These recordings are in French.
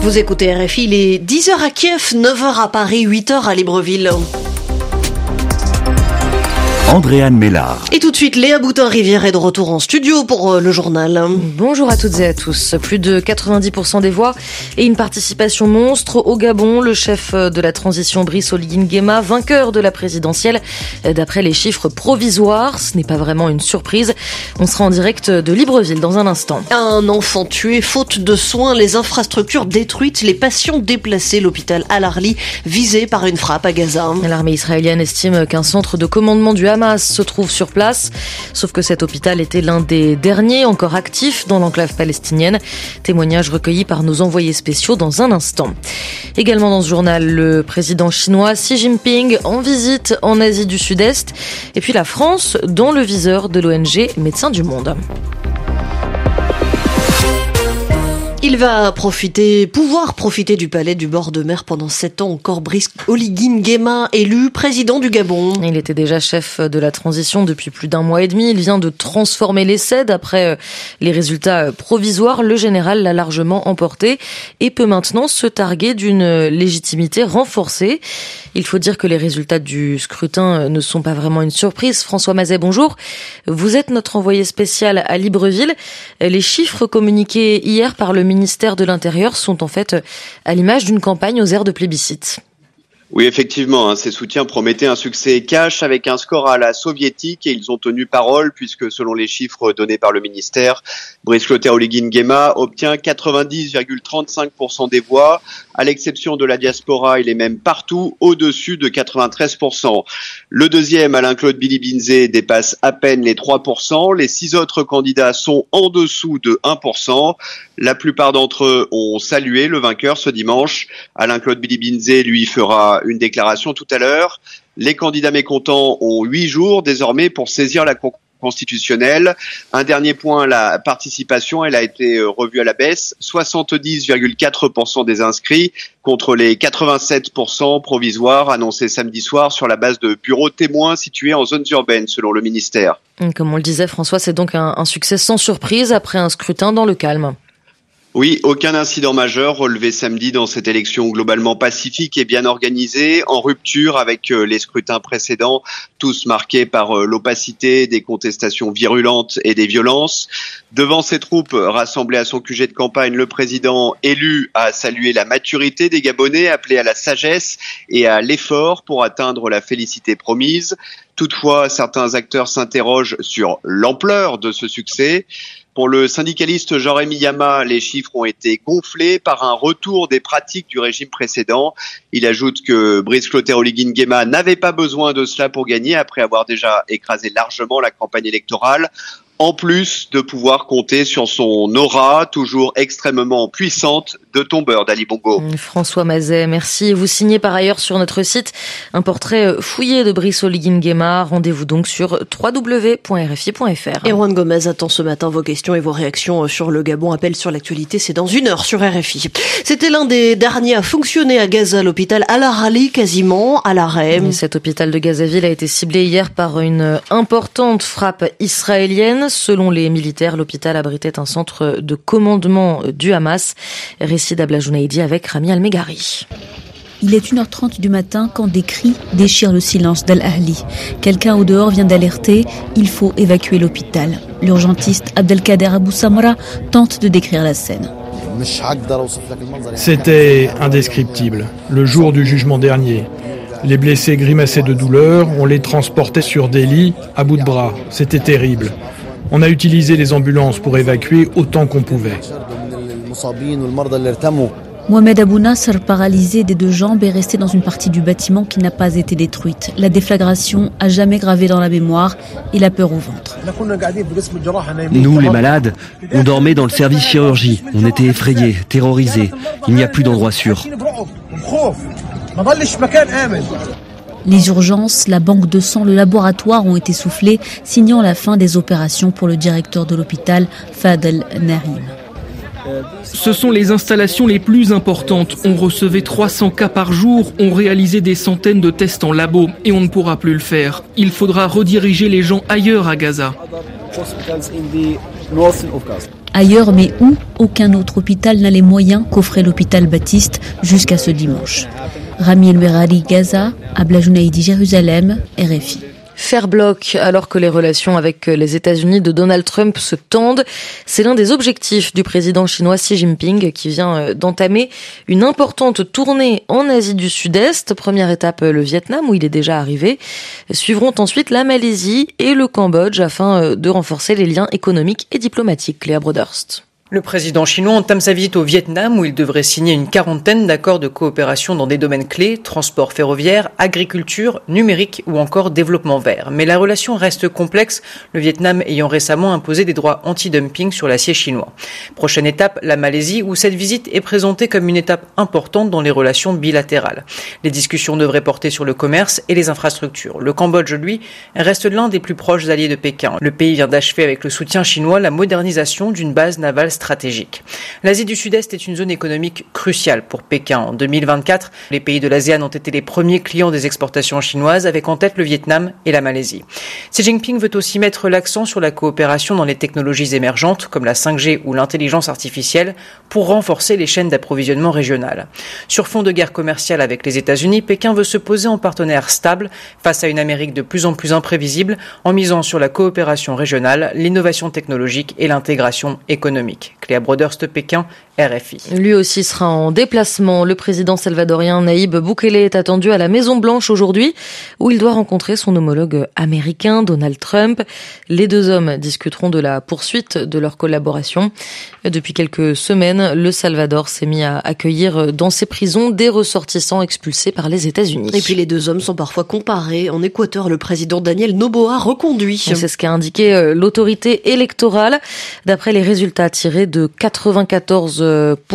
Vous écoutez RFI, il est 10h à Kiev, 9h à Paris, 8h à Libreville. Andréane Mélard. Et tout de suite, Léa Boutin-Rivière est de retour en studio pour le journal. Bonjour à toutes et à tous. Plus de 90% des voix et une participation monstre au Gabon. Le chef de la transition, Brice Oligui Nguema, vainqueur de la présidentielle d'après les chiffres provisoires. Ce n'est pas vraiment une surprise. On sera en direct de Libreville dans un instant. Un enfant tué, faute de soins, les infrastructures détruites, les patients déplacés, l'hôpital Al-Arli visé par une frappe à Gaza. L'armée israélienne estime qu'un centre de commandement du Hamas se trouve sur place, sauf que cet hôpital était l'un des derniers encore actifs dans l'enclave palestinienne. Témoignage recueilli par nos envoyés spéciaux dans un instant. Également dans ce journal, le président chinois Xi Jinping en visite en Asie du Sud-Est, et puis la France dans le viseur de l'ONG Médecins du Monde. Il va pouvoir profiter du palais du bord de mer pendant 7 ans encore. Brice Oligui Nguema, élu président du Gabon. Il était déjà chef de la transition depuis plus d'un mois et demi. Il vient de transformer l'essai d'après les résultats provisoires. Le général l'a largement emporté et peut maintenant se targuer d'une légitimité renforcée. Il faut dire que les résultats du scrutin ne sont pas vraiment une surprise. François Mazet, bonjour. Vous êtes notre envoyé spécial à Libreville. Les chiffres communiqués hier par le ministère de l'Intérieur sont en fait à l'image d'une campagne aux airs de plébiscite. Oui, effectivement, ces soutiens promettaient un succès cash avec un score à la soviétique et ils ont tenu parole puisque selon les chiffres donnés par le ministère, Brice Oligui Nguema obtient 90,35% des voix. À l'exception de la diaspora, il est même partout au-dessus de 93%. Le deuxième, Alain-Claude Bilibinzé, dépasse à peine les 3%. Les 6 autres candidats sont en dessous de 1%. La plupart d'entre eux ont salué le vainqueur ce dimanche. Alain-Claude Bilibinzé, lui, fera une déclaration tout à l'heure. Les candidats mécontents ont 8 jours désormais pour saisir la Cour constitutionnelle. Un dernier point, la participation, elle a été revue à la baisse. 70,4% des inscrits contre les 87% provisoires annoncés samedi soir sur la base de bureaux témoins situés en zones urbaines selon le ministère. Comme on le disait François, c'est donc un succès sans surprise après un scrutin dans le calme. Oui, aucun incident majeur relevé samedi dans cette élection globalement pacifique et bien organisée, en rupture avec les scrutins précédents, tous marqués par l'opacité, des contestations virulentes et des violences. Devant ses troupes rassemblées à son QG de campagne, le président élu a salué la maturité des Gabonais, appelé à la sagesse et à l'effort pour atteindre la félicité promise. Toutefois, certains acteurs s'interrogent sur l'ampleur de ce succès. Pour le syndicaliste Jean-Rémy Yama, les chiffres ont été gonflés par un retour des pratiques du régime précédent. Il ajoute que Brice Oligui Nguema n'avait pas besoin de cela pour gagner après avoir déjà écrasé largement la campagne électorale. En plus de pouvoir compter sur son aura, toujours extrêmement puissante, de tombeur d'Ali Bongo. François Mazet, merci. Vous signez par ailleurs sur notre site un portrait fouillé de Brice Oligui Nguema. Rendez-vous donc sur www.rfi.fr. Erwan Gomez attend ce matin vos questions et vos réactions sur le Gabon. Appel sur l'actualité, c'est dans 1 heure sur RFI. C'était l'un des derniers à fonctionner à Gaza, l'hôpital Al-Arli, quasiment à l'arrêt. Cet hôpital de Gazaville a été ciblé hier par une importante frappe israélienne. Selon les militaires, l'hôpital abritait un centre de commandement du Hamas. Récit d'Abla Jounaïdi avec Rami Al-Megari. Il est 1h30 du matin quand des cris déchirent le silence d'Al-Ahli. Quelqu'un au dehors vient d'alerter, il faut évacuer l'hôpital. L'urgentiste Abdelkader Abou Samra tente de décrire la scène. C'était indescriptible, le jour du jugement dernier. Les blessés grimaçaient de douleur, on les transportait sur des lits à bout de bras. C'était terrible. On a utilisé les ambulances pour évacuer autant qu'on pouvait. Mohamed Abou Nasr, paralysé des 2 jambes, est resté dans une partie du bâtiment qui n'a pas été détruite. La déflagration a jamais gravé dans la mémoire et la peur au ventre. Nous, les malades, on dormait dans le service chirurgie. On était effrayés, terrorisés. Il n'y a plus d'endroit sûr. Les urgences, la banque de sang, le laboratoire ont été soufflés, signant la fin des opérations pour le directeur de l'hôpital, Fadel Narim. Ce sont les installations les plus importantes. On recevait 300 cas par jour, on réalisait des centaines de tests en labo et on ne pourra plus le faire. Il faudra rediriger les gens ailleurs à Gaza. Ailleurs, mais où? Aucun autre hôpital n'a les moyens qu'offrait l'hôpital Baptiste jusqu'à ce dimanche. Rami El-Merari, Gaza, Abla Junaidi, Jérusalem, RFI. Faire bloc alors que les relations avec les États-Unis de Donald Trump se tendent, c'est l'un des objectifs du président chinois Xi Jinping qui vient d'entamer une importante tournée en Asie du Sud-Est. Première étape, le Vietnam où il est déjà arrivé. Suivront ensuite la Malaisie et le Cambodge afin de renforcer les liens économiques et diplomatiques. Léa Broderst. Le président chinois entame sa visite au Vietnam où il devrait signer une quarantaine d'accords de coopération dans des domaines clés, transport ferroviaire, agriculture, numérique ou encore développement vert. Mais la relation reste complexe, le Vietnam ayant récemment imposé des droits anti-dumping sur l'acier chinois. Prochaine étape, la Malaisie où cette visite est présentée comme une étape importante dans les relations bilatérales. Les discussions devraient porter sur le commerce et les infrastructures. Le Cambodge, lui, reste l'un des plus proches alliés de Pékin. Le pays vient d'achever avec le soutien chinois la modernisation d'une base navale stratégique. L'Asie du Sud-Est est une zone économique cruciale pour Pékin. En 2024, les pays de l'ASEAN ont été les premiers clients des exportations chinoises, avec en tête le Vietnam et la Malaisie. Xi Jinping veut aussi mettre l'accent sur la coopération dans les technologies émergentes, comme la 5G ou l'intelligence artificielle, pour renforcer les chaînes d'approvisionnement régionales. Sur fond de guerre commerciale avec les États-Unis, Pékin veut se poser en partenaire stable face à une Amérique de plus en plus imprévisible, en misant sur la coopération régionale, l'innovation technologique et l'intégration économique. Cléa Broderst, Pékin, RFI. Lui aussi sera en déplacement. Le président salvadorien Nayib Bukele est attendu à la Maison-Blanche aujourd'hui, où il doit rencontrer son homologue américain Donald Trump. Les deux hommes discuteront de la poursuite de leur collaboration. Depuis quelques semaines, le Salvador s'est mis à accueillir dans ses prisons des ressortissants expulsés par les États-Unis. Et puis les deux hommes sont parfois comparés. En Équateur, le président Daniel Noboa reconduit. C'est ce qu'a indiqué l'autorité électorale. D'après les résultats tirés de 94%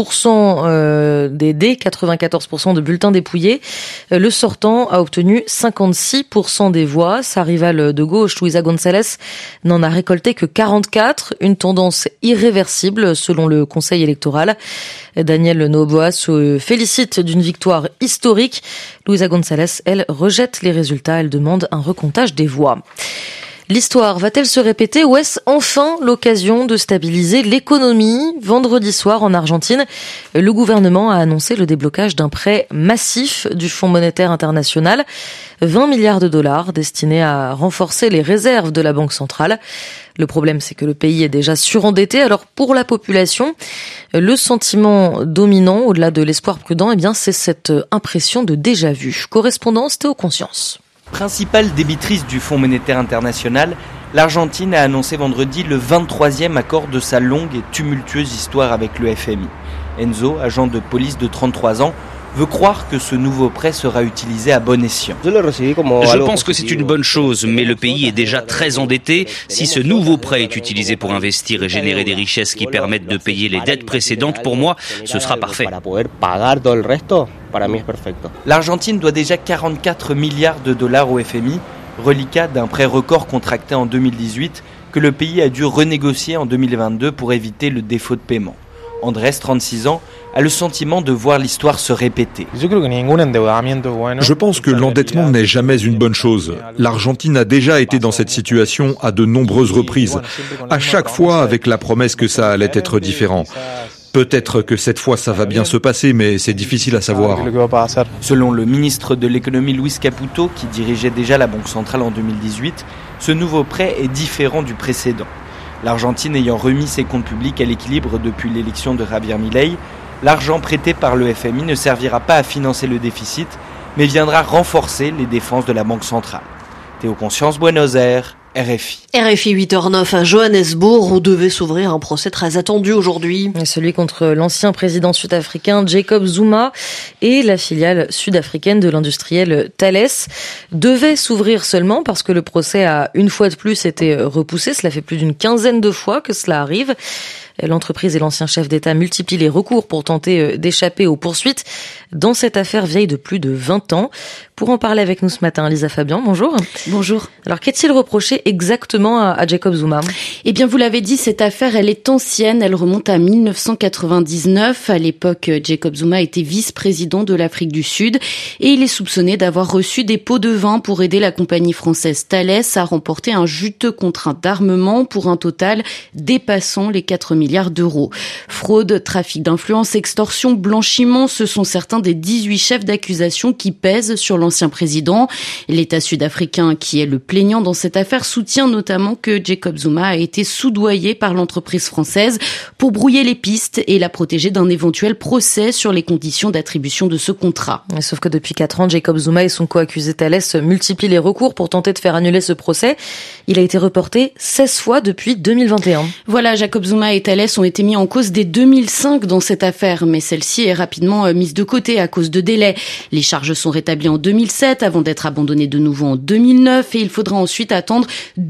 des 94% de bulletins dépouillés, le sortant a obtenu 56% des voix. Sa rivale de gauche, Luisa González, n'en a récolté que 44, une tendance irréversible selon le Conseil électoral. Daniel Noboa se félicite d'une victoire historique. Luisa González, elle, rejette les résultats. Elle demande un recomptage des voix. L'histoire va-t-elle se répéter ou est-ce enfin l'occasion de stabiliser l'économie? Vendredi soir en Argentine, le gouvernement a annoncé le déblocage d'un prêt massif du Fonds monétaire international, 20 milliards de dollars destinés à renforcer les réserves de la Banque centrale. Le problème, c'est que le pays est déjà surendetté. Alors pour la population, le sentiment dominant, au-delà de l'espoir prudent, c'est cette impression de déjà-vu. Correspondance Théo Conscience. Principale débitrice du Fonds monétaire international, l'Argentine a annoncé vendredi le 23e accord de sa longue et tumultueuse histoire avec le FMI. Enzo, agent de police de 33 ans, veut croire que ce nouveau prêt sera utilisé à bon escient. Je pense que c'est une bonne chose, mais le pays est déjà très endetté. Si ce nouveau prêt est utilisé pour investir et générer des richesses qui permettent de payer les dettes précédentes, pour moi, ce sera parfait. L'Argentine doit déjà 44 milliards de dollars au FMI, reliquat d'un prêt record contracté en 2018 que le pays a dû renégocier en 2022 pour éviter le défaut de paiement. Andrés, 36 ans, a le sentiment de voir l'histoire se répéter. Je pense que l'endettement n'est jamais une bonne chose. L'Argentine a déjà été dans cette situation à de nombreuses reprises, à chaque fois avec la promesse que ça allait être différent. Peut-être que cette fois ça va bien se passer, mais c'est difficile à savoir. Selon le ministre de l'économie Luis Caputo, qui dirigeait déjà la Banque centrale en 2018, ce nouveau prêt est différent du précédent. L'Argentine ayant remis ses comptes publics à l'équilibre depuis l'élection de Javier Milei, l'argent prêté par le FMI ne servira pas à financer le déficit, mais viendra renforcer les défenses de la Banque centrale. Théo Conscience, Buenos Aires, RFI. RFI 8h09 à Johannesburg où devait s'ouvrir un procès très attendu aujourd'hui. Celui contre l'ancien président sud-africain Jacob Zuma et la filiale sud-africaine de l'industriel Thales devait s'ouvrir seulement parce que le procès a une fois de plus été repoussé. Cela fait plus d'une quinzaine de fois que cela arrive. L'entreprise et l'ancien chef d'État multiplient les recours pour tenter d'échapper aux poursuites dans cette affaire vieille de plus de 20 ans. Pour en parler avec nous ce matin, Lisa Fabian, bonjour. Bonjour. Alors, qu'est-il reproché exactement à Jacob Zuma ? Eh bien, vous l'avez dit, cette affaire, elle est ancienne. Elle remonte à 1999. À l'époque, Jacob Zuma était vice-président de l'Afrique du Sud et il est soupçonné d'avoir reçu des pots de vin pour aider la compagnie française Thales à remporter un juteux contrat d'armement pour un total dépassant les 4 milliard d'euros. Fraude, trafic d'influence, extorsion, blanchiment, ce sont certains des 18 chefs d'accusation qui pèsent sur l'ancien président. L'État sud-africain, qui est le plaignant dans cette affaire, soutient notamment que Jacob Zuma a été soudoyé par l'entreprise française pour brouiller les pistes et la protéger d'un éventuel procès sur les conditions d'attribution de ce contrat. Sauf que depuis 4 ans, Jacob Zuma et son co-accusé Thales multiplient les recours pour tenter de faire annuler ce procès. Il a été reporté 16 fois depuis 2021. Voilà, Jacob Zuma et Thales ont été mis en cause dès 2005 dans cette affaire, mais celle-ci est rapidement mise de côté à cause de délais. Les charges sont rétablies en 2007 avant d'être abandonnées de nouveau en 2009 et il faudra ensuite attendre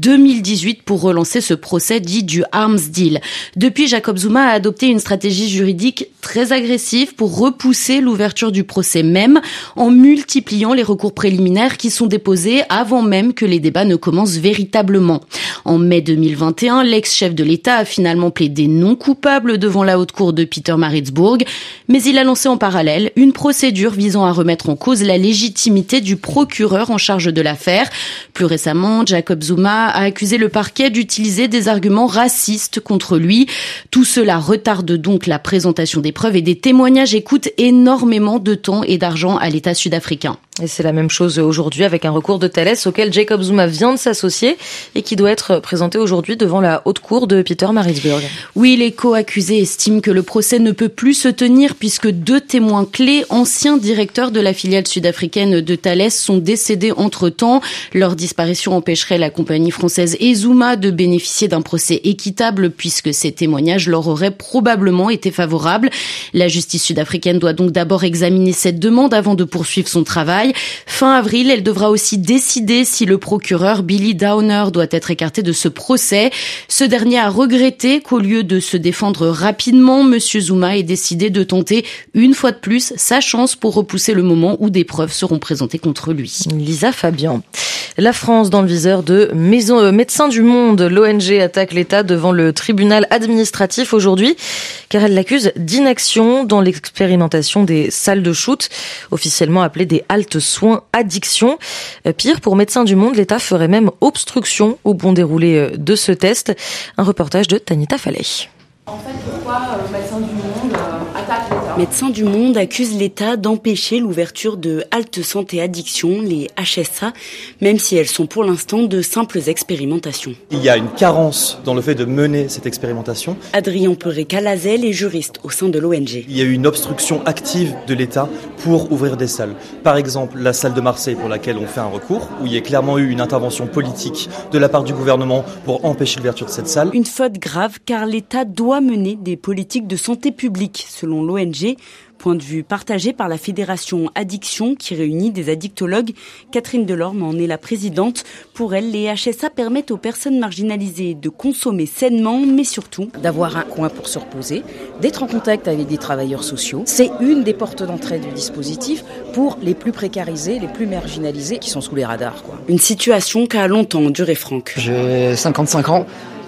2018 pour relancer ce procès dit du Arms Deal. Depuis, Jacob Zuma a adopté une stratégie juridique très agressive pour repousser l'ouverture du procès même en multipliant les recours préliminaires qui sont déposés avant même que les débats ne commencent véritablement. En mai 2021, l'ex-chef de l'État a finalement plaidé non coupable devant la haute cour de Pietermaritzburg, mais il a lancé en parallèle une procédure visant à remettre en cause la légitimité du procureur en charge de l'affaire. Plus récemment, Jacob Zuma a accusé le parquet d'utiliser des arguments racistes contre lui. Tout cela retarde donc la présentation des preuves et des témoignages et coûte énormément de temps et d'argent à l'État sud-africain. Et c'est la même chose aujourd'hui avec un recours de Thales auquel Jacob Zuma vient de s'associer et qui doit être présenté aujourd'hui devant la haute cour de Pietermaritzburg. Oui, les co-accusés estiment que le procès ne peut plus se tenir puisque 2 témoins clés, anciens directeurs de la filiale sud-africaine de Thales, sont décédés entre-temps. Leur disparition empêcherait la compagnie française et Zuma de bénéficier d'un procès équitable puisque ces témoignages leur auraient probablement été favorables. La justice sud-africaine doit donc d'abord examiner cette demande avant de poursuivre son travail. Fin avril, elle devra aussi décider si le procureur Billy Downer doit être écarté de ce procès. Ce dernier a regretté qu'au lieu de se défendre rapidement, M. Zuma ait décidé de tenter une fois de plus sa chance pour repousser le moment où des preuves seront présentées contre lui. Lisa Fabian. La France dans le viseur de Médecins du Monde. L'ONG attaque l'État devant le tribunal administratif aujourd'hui car elle l'accuse d'inaction dans l'expérimentation des salles de shoot, officiellement appelées des haltes soins addiction. Pire, pour Médecins du Monde, l'État ferait même obstruction au bon déroulé de ce test. Un reportage de Tanita Faley. En fait, pourquoi Médecins du Monde attaque l'État ? Médecins du Monde accuse l'État d'empêcher l'ouverture de haltes santé addiction, les HSA, même si elles sont pour l'instant de simples expérimentations. Il y a une carence dans le fait de mener cette expérimentation. Adrien Perret-Calazel est juriste au sein de l'ONG. Il y a eu une obstruction active de l'État pour ouvrir des salles. Par exemple, la salle de Marseille pour laquelle on fait un recours, où il y a clairement eu une intervention politique de la part du gouvernement pour empêcher l'ouverture de cette salle. Une faute grave car l'État doit mener des politiques de santé publique, selon l'ONG. Point de vue partagé par la Fédération Addiction qui réunit des addictologues. Catherine Delorme en est la présidente. Pour elle, les HSA permettent aux personnes marginalisées de consommer sainement, mais surtout d'avoir un coin pour se reposer, d'être en contact avec des travailleurs sociaux. C'est une des portes d'entrée du dispositif pour les plus précarisés, les plus marginalisés qui sont sous les radars, quoi. Une situation qu'a longtemps duré Franck. J'ai 55 ans.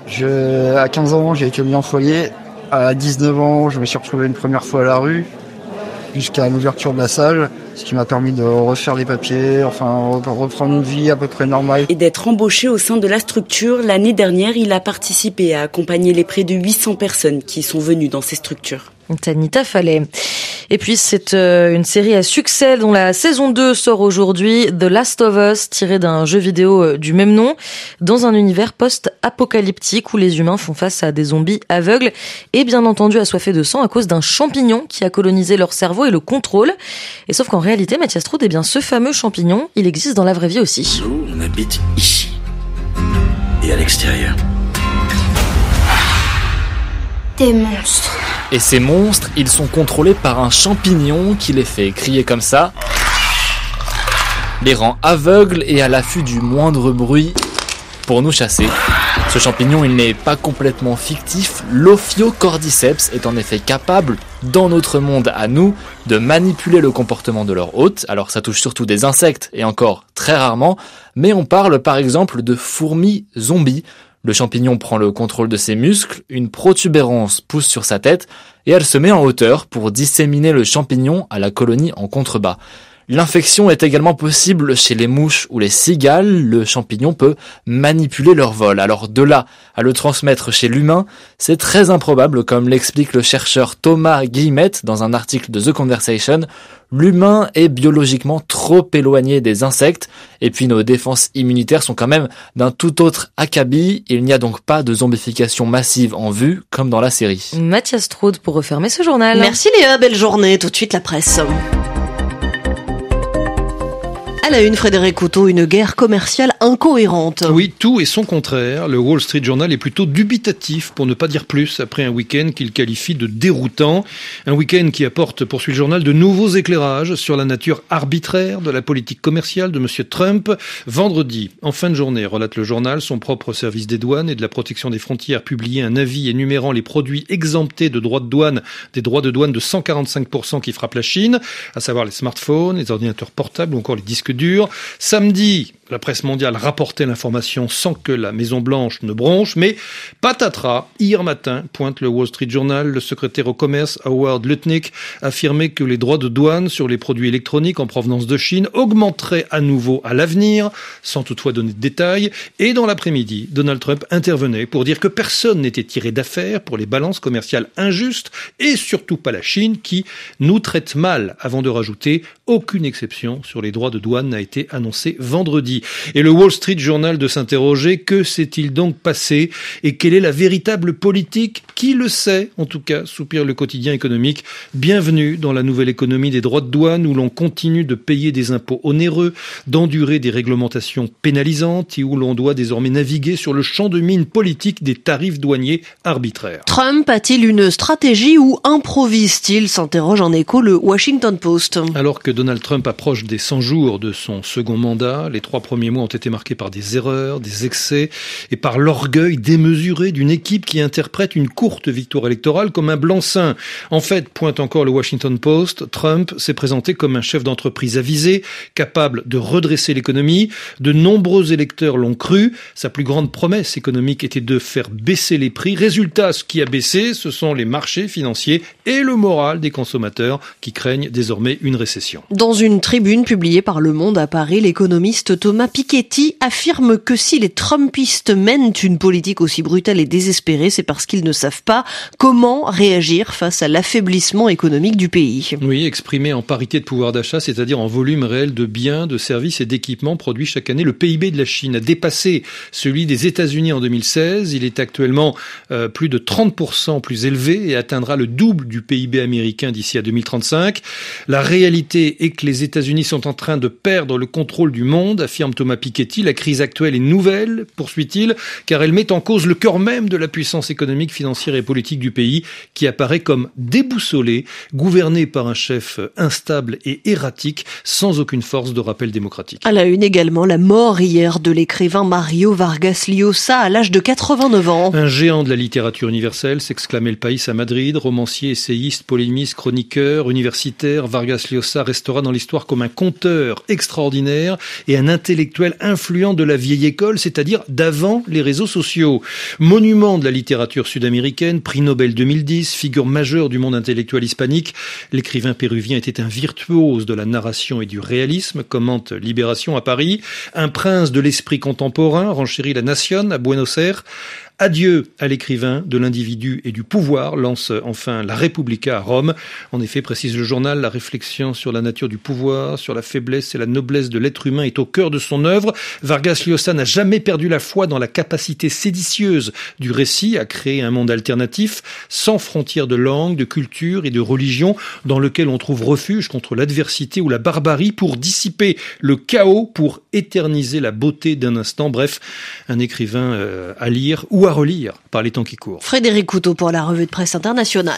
À 15 ans, j'ai été mis en foyer. À 19 ans, je me suis retrouvé une première fois à la rue, jusqu'à l'ouverture de la salle, ce qui m'a permis de refaire les papiers, reprendre une vie à peu près normale. Et d'être embauché au sein de la structure. L'année dernière, il a participé à accompagner les près de 800 personnes qui sont venues dans ces structures. Tanita Faley. Et puis c'est une série à succès dont la saison 2 sort aujourd'hui, The Last of Us, tirée d'un jeu vidéo du même nom, dans un univers post-apocalyptique où les humains font face à des zombies aveugles et bien entendu assoiffés de sang à cause d'un champignon qui a colonisé leur cerveau et le contrôle. Et sauf qu'en réalité, Mathias Troud, ce fameux champignon, il existe dans la vraie vie aussi. Nous, on habite ici et à l'extérieur. Des monstres. Et ces monstres, ils sont contrôlés par un champignon qui les fait crier comme ça, les rend aveugles et à l'affût du moindre bruit pour nous chasser. Ce champignon, il n'est pas complètement fictif. L'Ophiocordyceps est en effet capable, dans notre monde à nous, de manipuler le comportement de leur hôte. Alors ça touche surtout des insectes et encore très rarement, mais on parle par exemple de fourmis zombies. Le champignon prend le contrôle de ses muscles, une protubérance pousse sur sa tête et elle se met en hauteur pour disséminer le champignon à la colonie en contrebas. L'infection est également possible chez les mouches ou les cigales. Le champignon peut manipuler leur vol. Alors de là à le transmettre chez l'humain, c'est très improbable, comme l'explique le chercheur Thomas Guillemette dans un article de The Conversation. L'humain est biologiquement trop éloigné des insectes, et puis nos défenses immunitaires sont quand même d'un tout autre acabit. Il n'y a donc pas de zombification massive en vue, comme dans la série. Mathias Straude pour refermer ce journal. Merci Léa, belle journée. Tout de suite la presse. À la une, Frédéric Couteau, une guerre commerciale incohérente. Oui, tout et son contraire. Le Wall Street Journal est plutôt dubitatif, pour ne pas dire plus, après un week-end qu'il qualifie de déroutant. Un week-end qui apporte, poursuit le journal, de nouveaux éclairages sur la nature arbitraire de la politique commerciale de M. Trump. Vendredi, en fin de journée, relate le journal, son propre service des douanes et de la protection des frontières publiait un avis énumérant les produits exemptés de droits de douane, des droits de douane de 145% qui frappent la Chine, à savoir les smartphones, les ordinateurs portables ou encore les disques durs. Samedi, la presse mondiale rapportait l'information sans que la Maison-Blanche ne bronche, mais patatras, hier matin, pointe le Wall Street Journal, le secrétaire au commerce Howard Lutnick affirmait que les droits de douane sur les produits électroniques en provenance de Chine augmenteraient à nouveau à l'avenir, sans toutefois donner de détails. Et dans l'après-midi, Donald Trump intervenait pour dire que personne n'était tiré d'affaire pour les balances commerciales injustes, et surtout pas la Chine qui nous traite mal, avant de rajouter « aucune exception sur les droits de douane n'a été annoncée vendredi ». Et le Wall Street Journal de s'interroger, que s'est-il donc passé et quelle est la véritable politique? Qui le sait? En tout cas, soupire le quotidien économique. Bienvenue dans la nouvelle économie des droits de douane où l'on continue de payer des impôts onéreux, d'endurer des réglementations pénalisantes et où l'on doit désormais naviguer sur le champ de mine politique des tarifs douaniers arbitraires. Trump a-t-il une stratégie ou improvise-t-il? S'interroge en écho le Washington Post. Alors que Donald Trump approche des 100 jours de son second mandat, les 3 premiers mois ont été marqués par des erreurs, des excès et par l'orgueil démesuré d'une équipe qui interprète une courte victoire électorale comme un blanc-seing. En fait, pointe encore le Washington Post, Trump s'est présenté comme un chef d'entreprise avisé, capable de redresser l'économie. De nombreux électeurs l'ont cru. Sa plus grande promesse économique était de faire baisser les prix. Résultat, ce qui a baissé, ce sont les marchés financiers et le moral des consommateurs qui craignent désormais une récession. Dans une tribune publiée par Le Monde à Paris, l'économiste Thomas Piketty affirme que si les Trumpistes mènent une politique aussi brutale et désespérée, c'est parce qu'ils ne savent pas comment réagir face à l'affaiblissement économique du pays. Oui, exprimé en parité de pouvoir d'achat, c'est-à-dire en volume réel de biens, de services et d'équipements produits chaque année, le PIB de la Chine a dépassé celui des États-Unis en 2016. Il est actuellement plus de 30% plus élevé et atteindra le double du PIB américain d'ici à 2035. La réalité est que les États-Unis sont en train de perdre le contrôle du monde, affirme Thomas Piketty. La crise actuelle est nouvelle, poursuit-il, car elle met en cause le cœur même de la puissance économique, financière et politique du pays, qui apparaît comme déboussolé, gouverné par un chef instable et erratique, sans aucune force de rappel démocratique. À la une également, la mort hier de l'écrivain Mario Vargas Llosa à l'âge de 89 ans. Un géant de la littérature universelle, s'exclamait Le País à Madrid, romancier, essayiste, polémiste, chroniqueur, universitaire, Vargas Llosa restera dans l'histoire comme un conteur extraordinaire et un intellectuel influent de la vieille école, c'est-à-dire d'avant les réseaux sociaux. Monument de la littérature sud-américaine, prix Nobel 2010, figure majeure du monde intellectuel hispanique, l'écrivain péruvien était un virtuose de la narration et du réalisme, commente Libération à Paris, un prince de l'esprit contemporain, renchérit La Nation à Buenos Aires. Adieu à l'écrivain de l'individu et du pouvoir, lance enfin La Repubblica à Rome. En effet, précise le journal, la réflexion sur la nature du pouvoir, sur la faiblesse et la noblesse de l'être humain est au cœur de son œuvre. Vargas Llosa n'a jamais perdu la foi dans la capacité séditieuse du récit à créer un monde alternatif, sans frontières de langue, de culture et de religion, dans lequel on trouve refuge contre l'adversité ou la barbarie pour dissiper le chaos, pour éterniser la beauté d'un instant. Bref, un écrivain à lire ou à relire par les temps qui courent. Frédéric Couteau pour la revue de presse internationale.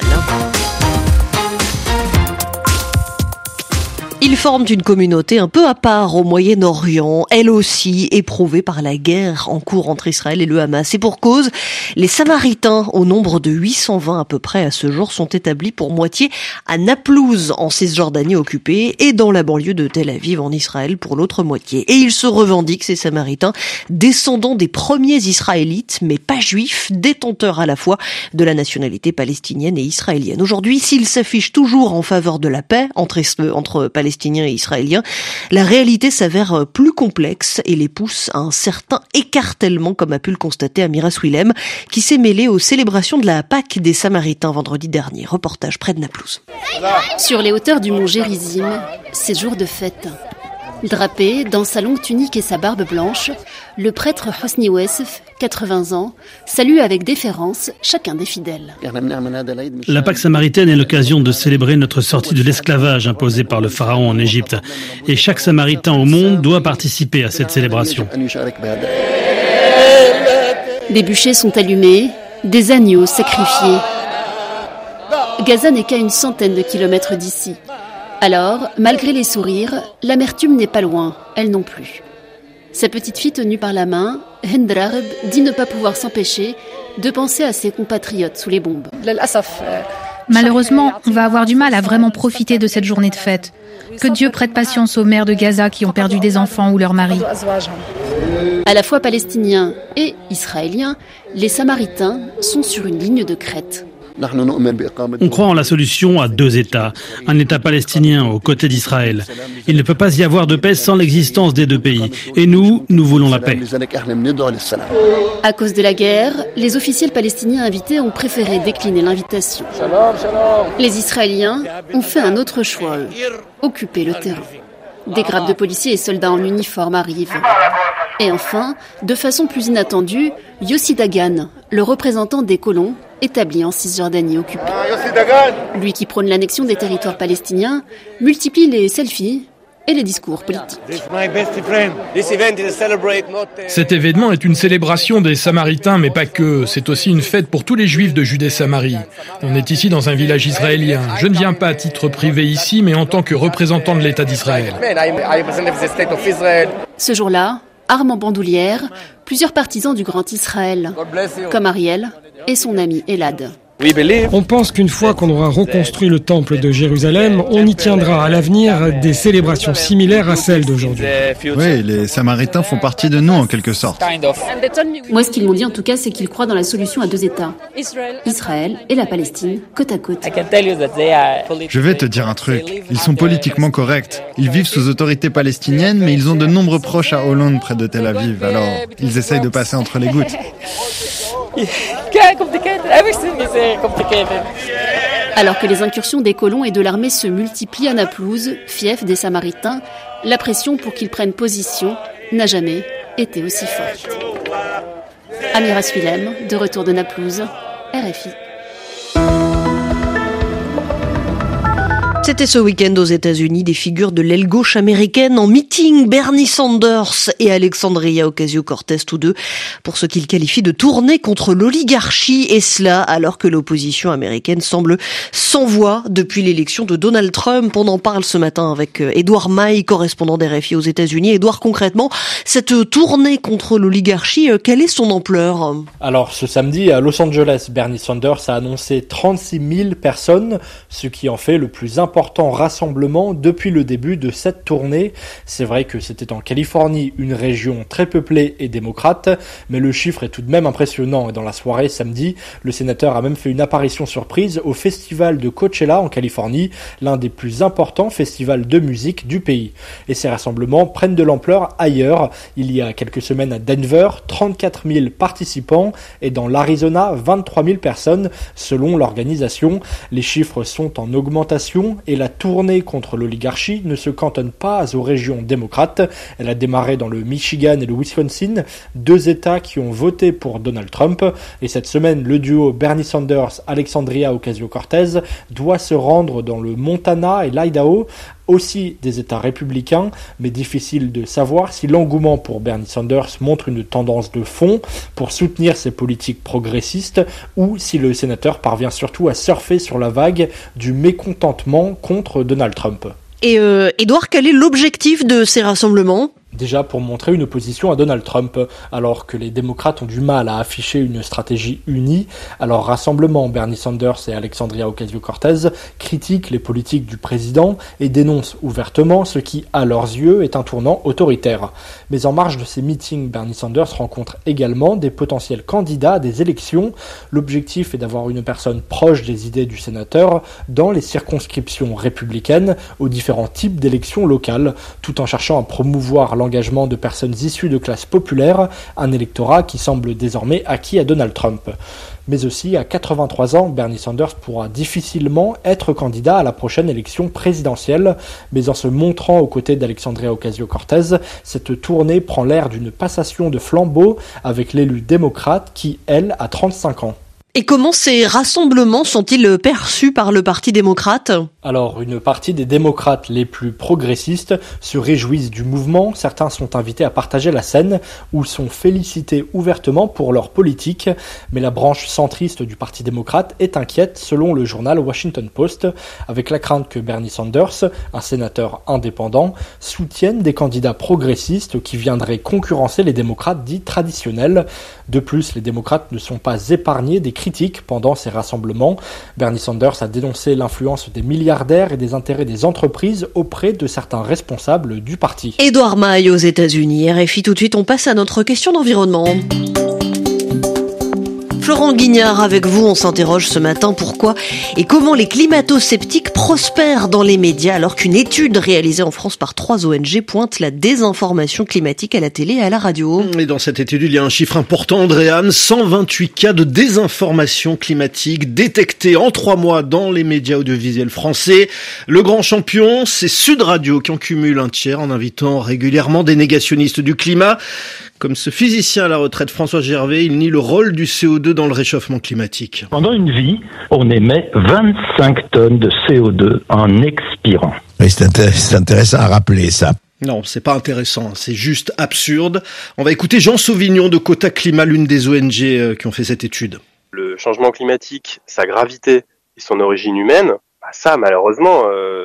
Ils forment une communauté un peu à part au Moyen-Orient, elle aussi éprouvée par la guerre en cours entre Israël et le Hamas. Et pour cause, les Samaritains, au nombre de 820 à peu près à ce jour, sont établis pour moitié à Naplouse, en Cisjordanie occupée, et dans la banlieue de Tel Aviv, en Israël, pour l'autre moitié. Et ils se revendiquent, ces Samaritains, descendants des premiers Israélites, mais pas juifs, détenteurs à la fois de la nationalité palestinienne et israélienne. Aujourd'hui, s'ils s'affichent toujours en faveur de la paix entre Palestiniens palestiniens et israéliens, la réalité s'avère plus complexe et les pousse à un certain écartèlement, comme a pu le constater Amira Swilem, qui s'est mêlée aux célébrations de la Pâque des Samaritains vendredi dernier. Reportage près de Naplouse. Sur les hauteurs du mont Gérizim, c'est jour de fête. Drapé dans sa longue tunique et sa barbe blanche, le prêtre Hosni Ouessef, 80 ans, salue avec déférence chacun des fidèles. La Pâque samaritaine est l'occasion de célébrer notre sortie de l'esclavage imposé par le pharaon en Égypte. Et chaque samaritain au monde doit participer à cette célébration. Des bûchers sont allumés, des agneaux sacrifiés. Gaza n'est qu'à une centaine de kilomètres d'ici. Alors, malgré les sourires, l'amertume n'est pas loin, elle non plus. Sa petite fille tenue par la main, Hendrarb, dit ne pas pouvoir s'empêcher de penser à ses compatriotes sous les bombes. Malheureusement, on va avoir du mal à vraiment profiter de cette journée de fête. Que Dieu prête patience aux mères de Gaza qui ont perdu des enfants ou leurs maris. À la fois palestiniens et israéliens, les Samaritains sont sur une ligne de crête. On croit en la solution à 2 États, un État palestinien aux côtés d'Israël. Il ne peut pas y avoir de paix sans l'existence des 2 pays. Et nous voulons la paix. À cause de la guerre, les officiels palestiniens invités ont préféré décliner l'invitation. Les Israéliens ont fait un autre choix, eux, occuper le terrain. Des grappes de policiers et soldats en uniforme arrivent. Et enfin, de façon plus inattendue, Yossi Dagan, le représentant des colons établis en Cisjordanie occupée. Lui qui prône l'annexion des territoires palestiniens, multiplie les selfies et les discours politiques. Cet événement est une célébration des Samaritains, mais pas que. C'est aussi une fête pour tous les Juifs de Judée-Samarie. On est ici dans un village israélien. Je ne viens pas à titre privé ici, mais en tant que représentant de l'État d'Israël. Ce jour-là, armes en bandoulière, plusieurs partisans du Grand Israël, comme Ariel et son ami Elad. On pense qu'une fois qu'on aura reconstruit le temple de Jérusalem, on y tiendra à l'avenir des célébrations similaires à celles d'aujourd'hui. Oui, les Samaritains font partie de nous en quelque sorte. Moi, ce qu'ils m'ont dit en tout cas, c'est qu'ils croient dans la solution à 2 États. Israël et la Palestine, côte à côte. Je vais te dire un truc, ils sont politiquement corrects. Ils vivent sous autorité palestinienne, mais ils ont de nombreux proches à Hollande près de Tel Aviv, alors ils essayent de passer entre les gouttes. Alors que les incursions des colons et de l'armée se multiplient à Naplouse, fief des Samaritains, la pression pour qu'ils prennent position n'a jamais été aussi forte. Amira Swilem, de retour de Naplouse, RFI. C'était ce week-end aux États-Unis des figures de l'aile gauche américaine en meeting. Bernie Sanders et Alexandria Ocasio-Cortez, tous deux, pour ce qu'ils qualifient de tournée contre l'oligarchie, et cela alors que l'opposition américaine semble sans voix depuis l'élection de Donald Trump. On en parle ce matin avec Édouard Maille, correspondant d'RFI aux États-Unis. Édouard, concrètement, cette tournée contre l'oligarchie, quelle est son ampleur ? Alors, ce samedi, à Los Angeles, Bernie Sanders a annoncé 36 000 personnes, ce qui en fait le plus important rassemblement depuis le début de cette tournée. C'est vrai que c'était en Californie, une région très peuplée et démocrate, mais le chiffre est tout de même impressionnant. Et dans la soirée samedi, le sénateur a même fait une apparition surprise au festival de Coachella en Californie, l'un des plus importants festivals de musique du pays. Et ces rassemblements prennent de l'ampleur ailleurs. Il y a quelques semaines à Denver, 34 000 participants, et dans l'Arizona, 23 000 personnes selon l'organisation. Les chiffres sont en augmentation et la tournée contre l'oligarchie ne se cantonne pas aux régions démocrates. Elle a démarré dans le Michigan et le Wisconsin, 2 États qui ont voté pour Donald Trump. Et cette semaine, le duo Bernie Sanders-Alexandria Ocasio-Cortez doit se rendre dans le Montana et l'Idaho, aussi des États républicains, mais difficile de savoir si l'engouement pour Bernie Sanders montre une tendance de fond pour soutenir ses politiques progressistes ou si le sénateur parvient surtout à surfer sur la vague du mécontentement contre Donald Trump. Et Édouard, quel est l'objectif de ces rassemblements ? Déjà pour montrer une opposition à Donald Trump, alors que les démocrates ont du mal à afficher une stratégie unie. À leur rassemblement, Bernie Sanders et Alexandria Ocasio-Cortez critiquent les politiques du président et dénoncent ouvertement ce qui, à leurs yeux, est un tournant autoritaire. Mais en marge de ces meetings, Bernie Sanders rencontre également des potentiels candidats à des élections. L'objectif est d'avoir une personne proche des idées du sénateur dans les circonscriptions républicaines aux différents types d'élections locales, tout en cherchant à promouvoir l'engagement de personnes issues de classes populaires, un électorat qui semble désormais acquis à Donald Trump. Mais aussi, à 83 ans, Bernie Sanders pourra difficilement être candidat à la prochaine élection présidentielle. Mais en se montrant aux côtés d'Alexandria Ocasio-Cortez, cette tournée prend l'air d'une passation de flambeau avec l'élu démocrate qui, elle, a 35 ans. Et comment ces rassemblements sont-ils perçus par le Parti démocrate ? Alors, une partie des démocrates les plus progressistes se réjouissent du mouvement. Certains sont invités à partager la scène ou sont félicités ouvertement pour leur politique. Mais la branche centriste du Parti démocrate est inquiète, selon le journal Washington Post, avec la crainte que Bernie Sanders, un sénateur indépendant, soutienne des candidats progressistes qui viendraient concurrencer les démocrates dits traditionnels. De plus, les démocrates ne sont pas épargnés des critiques pendant ces rassemblements. Bernie Sanders a dénoncé l'influence des milliardaires et des intérêts des entreprises auprès de certains responsables du parti. Édouard Maille aux États-Unis. RFI, tout de suite, on passe à notre question d'environnement. Florent Guignard, avec vous, on s'interroge ce matin pourquoi et comment les climato-sceptiques prospèrent dans les médias alors qu'une étude réalisée en France par 3 ONG pointe la désinformation climatique à la télé et à la radio. Et dans cette étude, il y a un chiffre important, Andréane, 128 cas de désinformation climatique détectés en 3 mois dans les médias audiovisuels français. Le grand champion, c'est Sud Radio qui en cumule un tiers en invitant régulièrement des négationnistes du climat. Comme ce physicien à la retraite François Gervais, il nie le rôle du CO2 dans le réchauffement climatique. Pendant une vie, on émet 25 tonnes de CO2 en expirant. Oui, c'est intéressant à rappeler ça. Non, c'est pas intéressant, c'est juste absurde. On va écouter Jean Sauvignon de Quota Climat, l'une des ONG qui ont fait cette étude. Le changement climatique, sa gravité et son origine humaine, ça malheureusement,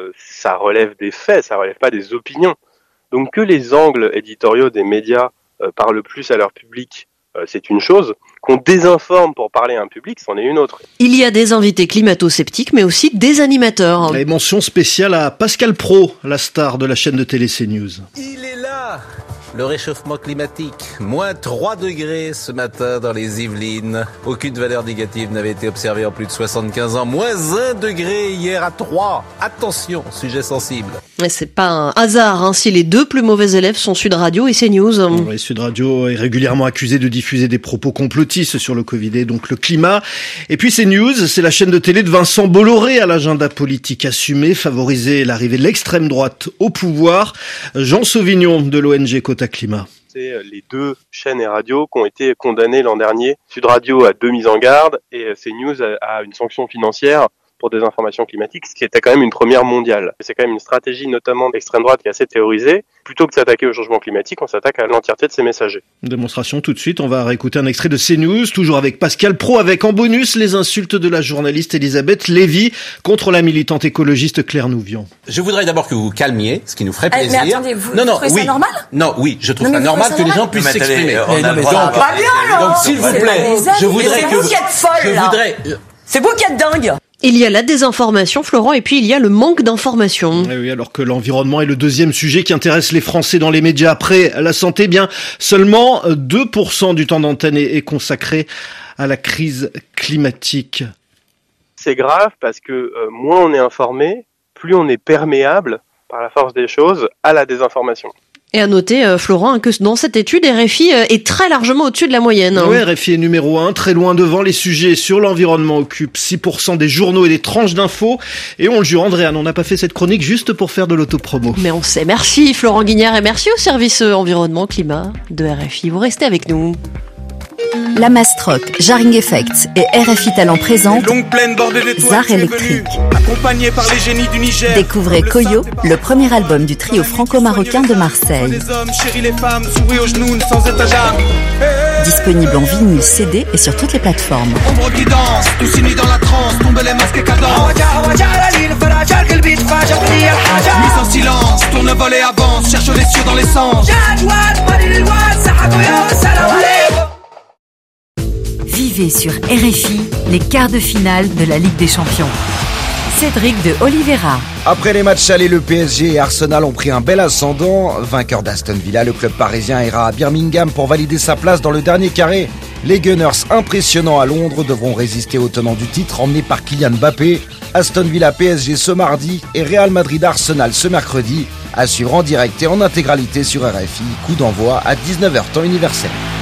ça relève des faits, ça relève pas des opinions. Donc que les angles éditoriaux des médias parlent plus à leur public, c'est une chose. Qu'on désinforme pour parler à un public, c'en est une autre. Il y a des invités climato-sceptiques, mais aussi des animateurs. Et mention spéciale à Pascal Praud, la star de la chaîne de télé CNews. Il est là, le réchauffement climatique. Moins 3 degrés ce matin dans les Yvelines. Aucune valeur négative n'avait été observée en plus de 75 ans. Moins 1 degré hier à 3. Attention, sujet sensible. Mais c'est pas un hasard si les 2 plus mauvais élèves sont Sud Radio et CNews. Oui, Sud Radio est régulièrement accusé de diffuser des propos complotistes sur le Covid et donc le climat. Et puis CNews, c'est la chaîne de télé de Vincent Bolloré à l'agenda politique assumé, favoriser l'arrivée de l'extrême droite au pouvoir. Jean Sauvignon de l'ONG Quota Climat. C'est les 2 chaînes et radios qui ont été condamnées l'an dernier. Sud Radio a 2 mises en garde et CNews a une sanction financière pour des informations climatiques, ce qui était quand même une première mondiale. C'est quand même une stratégie notamment d'extrême droite qui est assez théorisée. Plutôt que de s'attaquer au changement climatique, on s'attaque à l'entièreté de ses messagers. Démonstration tout de suite, on va réécouter un extrait de CNews, toujours avec Pascal Praud, avec en bonus les insultes de la journaliste Elisabeth Lévy contre la militante écologiste Claire Nouvian. Je voudrais d'abord que vous vous calmiez, ce qui nous ferait plaisir. Mais attendez, vous trouvez ça normal ? Non, oui, je trouve ça normal que les gens puissent s'exprimer. Donc, s'il vous plaît, je voudrais que... C'est vous qui êtes folle, là. C'est vous qui êtes dingue. Il y a la désinformation, Florent, et puis il y a le manque d'information. Oui, alors que l'environnement est le deuxième sujet qui intéresse les Français dans les médias après la santé, bien seulement 2% du temps d'antenne est consacré à la crise climatique. C'est grave parce que moins on est informé, plus on est perméable par la force des choses à la désinformation. Et à noter, Florent, que dans cette étude, RFI est très largement au-dessus de la moyenne. Oui, RFI est numéro 1, très loin devant. Les sujets sur l'environnement occupent 6% des journaux et des tranches d'infos. Et on le jure, Andréane, on n'a pas fait cette chronique juste pour faire de l'autopromo. Mais on sait. Merci Florent Guignard et merci au service environnement climat de RFI. Vous restez avec nous. La Mastroc, Jarring Effects et RFI Talent présentent Zar électrique. Accompagné par les génies du Niger. Découvrez Koyo, le premier album du trio franco-marocain de Marseille. Disponible en vinyle, CD et sur toutes les plateformes. Ombre qui danse, tous unis dans la transe, tomber les masques et cadence. Mise en silence, tourne le vol et avance, cherche les cieux dans l'essence. Vivez sur RFI les quarts de finale de la Ligue des Champions. Cédric de Oliveira. Après les matchs allés, le PSG et Arsenal ont pris un bel ascendant. Vainqueur d'Aston Villa, le club parisien ira à Birmingham pour valider sa place dans le dernier carré. Les Gunners, impressionnants à Londres, devront résister aux tenants du titre emmenés par Kylian Mbappé. Aston Villa PSG ce mardi et Real Madrid Arsenal ce mercredi. À suivre en direct et en intégralité sur RFI. Coup d'envoi à 19h temps universel.